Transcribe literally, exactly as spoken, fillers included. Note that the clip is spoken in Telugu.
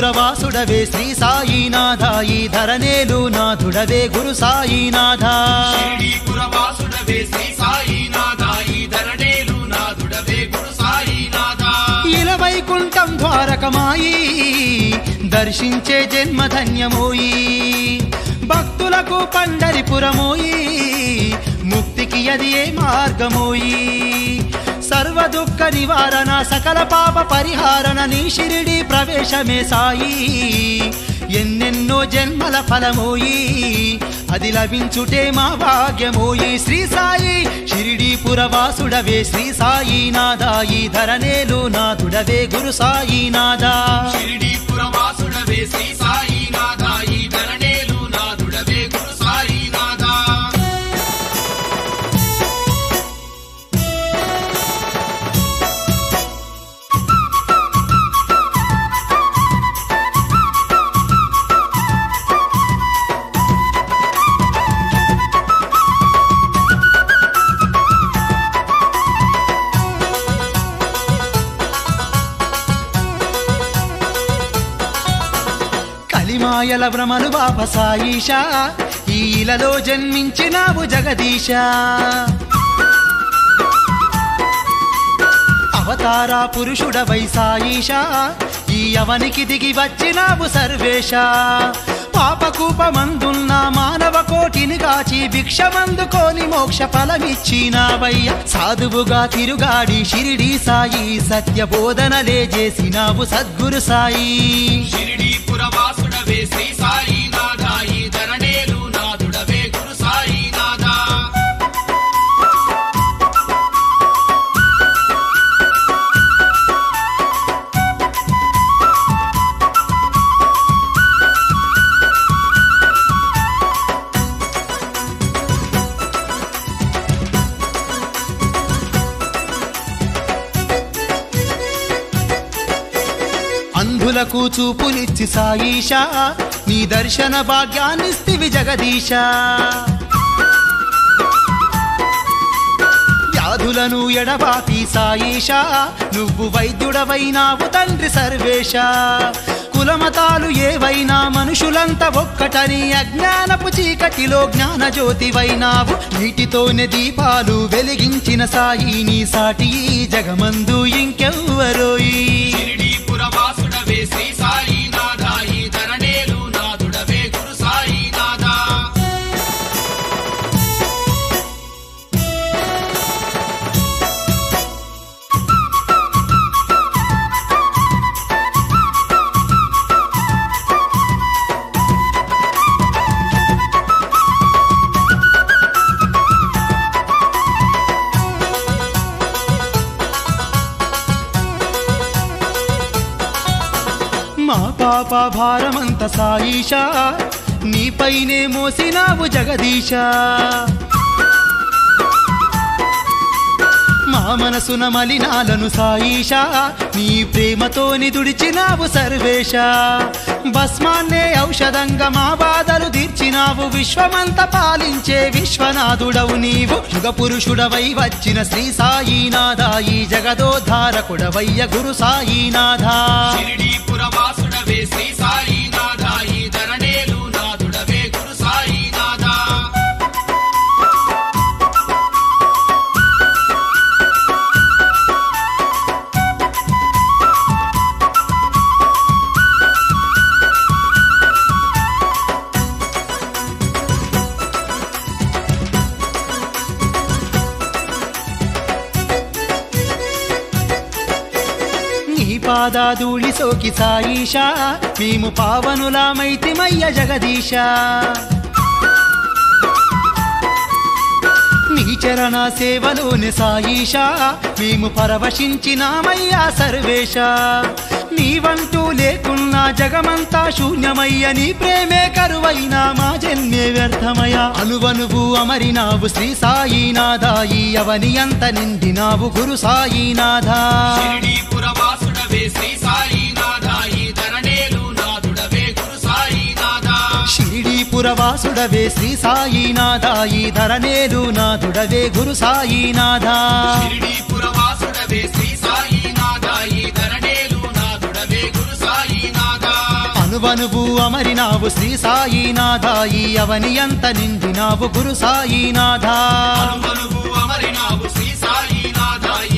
పురవాసుడవే శ్రీ సాయినాథ ఈ ధరణేలు నాథుడవే గురు సాయినాథ షిరిడి పురవాసుడవే శ్రీ సాయినాథ ఈ ధరణేలు నాథుడవే గురు సాయినాథ ఇలవైకుంఠం ద్వారకమాయి దర్శించే జన్మధన్యమోయి భక్తులకు పండరిపురమోయి ముక్తికి అది ఏ మార్గమోయి సర్వ దుఃఖ నివారణ సకల పాప పరిహారణ నీ షిరిడి ప్రవేశమే సాయి ఎన్నెన్నో జన్మల ఫలమోయి అది లభించుటే మా భాగ్యమోయి శ్రీ సాయి షిరిడి పురవాసుడవే శ్రీ సాయినాథ ఈ ధరణేలు నాథుడవే గురు సాయినాథ షిరిడి పురవాసుడవే శ్రీ సాయినాథ ఈ ధరణేలు నాథుడవే గురు సాయినాథ కలిమాయల భ్రమలు బాప సాయిషా ఈలలో జన్మించినావు జగదీశ అవతారా పురుషుడవై సాయిషా ఈ అవనికి దిగి వచ్చినావు సర్వేశ పాపకూపమందున్న మానవ కోటిని కాచి భిక్షమందుకోని మోక్ష ఫలమిచ్చినావయ్య సాధువుగా తిరుగాడి షిరిడి సాయి సత్య బోధనలే చేసినావు సద్గురు సాయి షిరిడి పురవాసుడవే శ్రీ సాయినాథ ఈ ధరణేలు నాథుడవే గురు సాయినాథ అంధులకు చూపులిచ్చి సాయిషా నీ దర్శన భాగ్యాన్నిస్తివి జగదీశ వ్యాధులను ఎడబాపి సాయిషా నువ్వు వైద్యుడవైనావు తండ్రి సర్వేశ కులమతాలు ఏవైనా మనుషులంతా ఒక్కటని అజ్ఞానపు చీకటిలో జ్ఞాన జ్యోతివైనావు నీటితోనే దీపాలు వెలిగించిన సాయి నీ సాటి ఈ జగమందు ఇంకెవ్వరోయి షిరిడి పురవాసుడవే శ్రీ సాయినాథ ఈ ధరణేలు నాథుడవే గురు సాయినాథ మా పాప భారమంత సాయిషా నీపైనే మోసినావు జగదీశ మా మనసున మలినాలను సాయిషా నీ ప్రేమతోని తుడిచినావు సర్వేశ భస్మాన్నే ఔషధంగా మా బాధలు తీర్చినావు విశ్వమంత పాలించే విశ్వనాథుడవు నీవు యుగ పురుషుడవై వచ్చిన శ్రీ సాయినాథ ఈ జగదోద్ధారకుడవయ్య గురు సాయినాథ షిరిడి పురవాసుడవే శ్రీ సాయినాథ ఈ ధరణేలు నాథుడవే గురు సాయినాథ నీ పాదాధూళి సోకి సాయిషా మేము పావనులామైతిమయ్య జగదీశ నీ చరణ సేవలోని సాయిషా మేము పరవశించినామయ్యా సర్వేశ నీవంటూ లేకున్నా జగమంతా శూన్యమయ్య నీ ప్రేమే కరువైనా మా జన్మే వ్యర్థమయ అనువనువు అమరినావు శ్రీ సాయినాథ ఈ అవని అంత నిండినావు గురు సాయినాథ షిరిడి పురవాసుడవే శ్రీ సాయినాథ ఈ ధరణేలు నాథుడవే గురు సాయినాథ షిరిడి పురవాసుడవే శ్రీ సాయినాథ ఈ ధరణేలు నాథుడవే గురు సాయినాథ షిరిడి పురవాసుడవే శ్రీ సాయినాథ ఈ ధరణేలు నాథుడవే గురు సాయినాథ అనువనువు అమరినావు శ్రీ సాయినాథ ఈ అవని అంత నిండినావు గురు సాయినాథ అనువనువు అమరినావు శ్రీ సాయినాథ ఈ